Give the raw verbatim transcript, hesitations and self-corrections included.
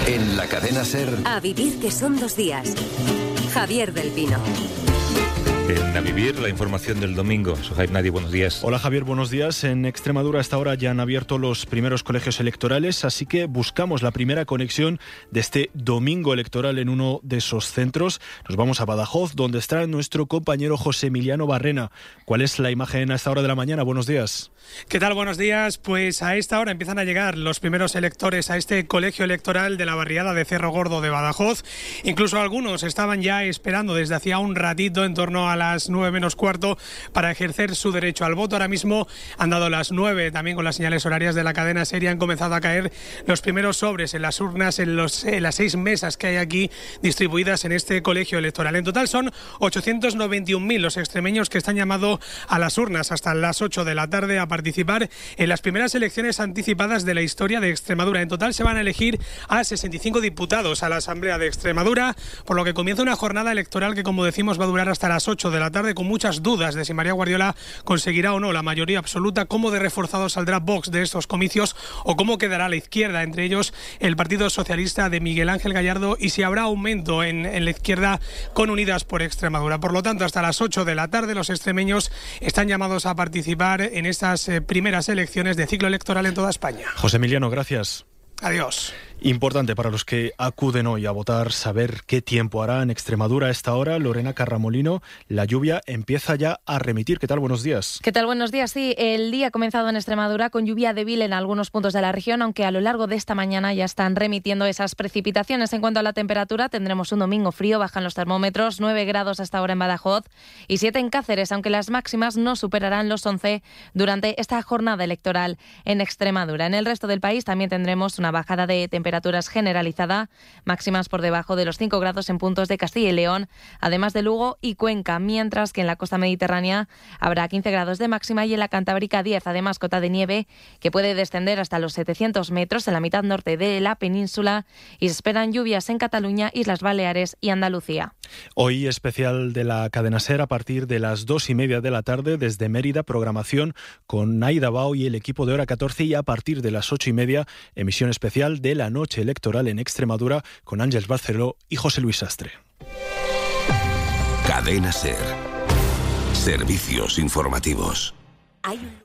En la cadena SER. A vivir, que son dos días. Javier del Pino. En A Vivir, la información del domingo. Soy Nadie, buenos días. Hola Javier, buenos días. En Extremadura hasta ahora ya han abierto los primeros colegios electorales, así que buscamos la primera conexión de este domingo electoral en uno de esos centros. Nos vamos a Badajoz, donde está nuestro compañero José Emiliano Barrena. ¿Cuál es la imagen a esta hora de la mañana? Buenos días. ¿Qué tal? Buenos días. Pues a esta hora empiezan a llegar los primeros electores a este colegio electoral de la barriada de Cerro Gordo de Badajoz. Incluso algunos estaban ya esperando desde hacía un ratito, en torno a las nueve menos cuarto, para ejercer su derecho al voto. Ahora mismo han dado las nueve, también con las señales horarias de la cadena SER, y han comenzado a caer los primeros sobres en las urnas, en, los, en las seis mesas que hay aquí distribuidas en este colegio electoral. En total son ochocientos noventa y un mil los extremeños que están llamados a las urnas hasta las ocho de la tarde a participar en las primeras elecciones anticipadas de la historia de Extremadura. En total se van a elegir a sesenta y cinco diputados a la Asamblea de Extremadura, por lo que comienza una jornada electoral que, como decimos, va a durar hasta las ocho de la tarde, con muchas dudas de si María Guardiola conseguirá o no la mayoría absoluta, cómo de reforzado saldrá Vox de estos comicios o cómo quedará la izquierda, entre ellos el Partido Socialista de Miguel Ángel Gallardo, y si habrá aumento en, en la izquierda con Unidas por Extremadura. Por lo tanto, hasta las ocho de la tarde los extremeños están llamados a participar en estas eh, primeras elecciones de ciclo electoral en toda España. José Emiliano, gracias. Adiós. Importante para los que acuden hoy a votar saber qué tiempo hará en Extremadura a esta hora. Lorena Carramolino, la lluvia empieza ya a remitir. ¿Qué tal? Buenos días. ¿Qué tal? Buenos días. Sí, el día ha comenzado en Extremadura con lluvia débil en algunos puntos de la región, aunque a lo largo de esta mañana ya están remitiendo esas precipitaciones. En cuanto a la temperatura, tendremos un domingo frío, bajan los termómetros, nueve grados hasta ahora en Badajoz y siete en Cáceres, aunque las máximas no superarán los once durante esta jornada electoral en Extremadura. En el resto del país también tendremos una bajada de temperatura temperaturas generalizada, máximas por debajo de los cinco grados en puntos de Castilla y León, además de Lugo y Cuenca, mientras que en la costa mediterránea habrá quince grados de máxima y en la Cantábrica diez, además cota de nieve que puede descender hasta los setecientos metros en la mitad norte de la península, y se esperan lluvias en Cataluña, Islas Baleares y Andalucía. Hoy especial de la cadena SER a partir de las dos y media de la tarde desde Mérida, programación con Aida Bao y el equipo de Hora catorce, y a partir de las ocho y media emisión especial de la noche electoral en Extremadura con Ángeles Barceló y José Luis Sastre. Cadena SER. Servicios informativos. Hay